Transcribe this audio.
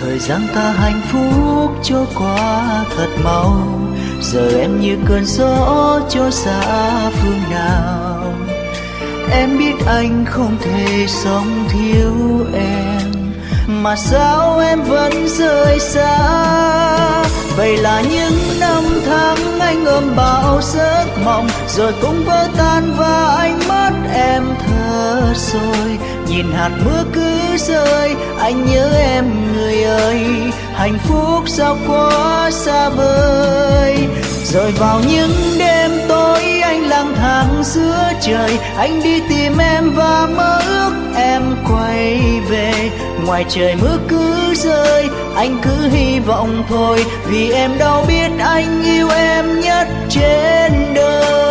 Thời gian ta hạnh phúc trôi qua thật mau, giờ em như cơn gió trôi xa phương nào. Em biết anh không thể sống thiếu em, mà sao em vẫn rời xa. Vậy là những năm tháng anh ôm bao giấc mộng, rồi cũng vỡ tan và anh mất em thở rồi. Nhìn hạt mưa cứ rơi, anh nhớ em người ơi, hạnh phúc sao quá xa vời. Rồi vào những đêm tối anh lang thang giữa trời, anh đi tìm em và mơ ước em quay về. Ngoài trời mưa cứ rơi, anh cứ hy vọng thôi, vì em đâu biết anh yêu em nhất trên đời.